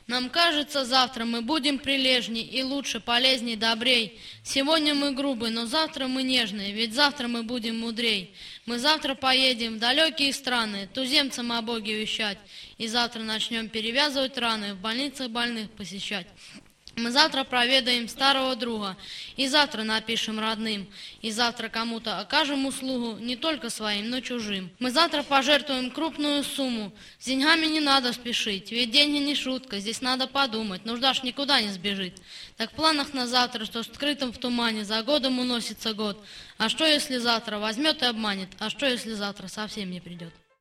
Нам кажется, завтра мы будем прилежней и лучше, полезней, добрей. Сегодня мы грубые, но завтра мы нежные, ведь завтра мы будем мудрей. Мы завтра поедем в далекие страны, туземцам о Боге вещать, и завтра начнем перевязывать раны, в больницах больных посещать. Мы завтра проведаем старого друга, и завтра напишем родным, и завтра кому-то окажем услугу, не только своим, но чужим. Мы завтра пожертвуем крупную сумму, с деньгами не надо спешить, ведь деньги не шутка, здесь надо подумать, нужда ж никуда не сбежит. Так в планах на завтра, что скрытым в тумане, за годом уносится год. А что если завтра возьмет и обманет, а что если завтра совсем не придет?